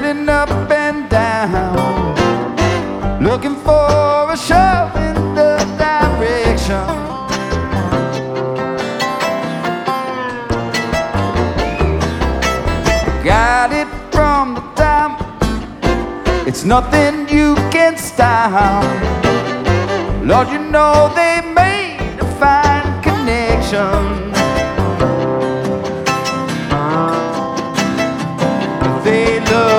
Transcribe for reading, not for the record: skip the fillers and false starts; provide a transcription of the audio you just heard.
turning up and down, looking for a shove in the direction. Got it from the top, it's nothing you can stop. Lord, you know they made a fine connection.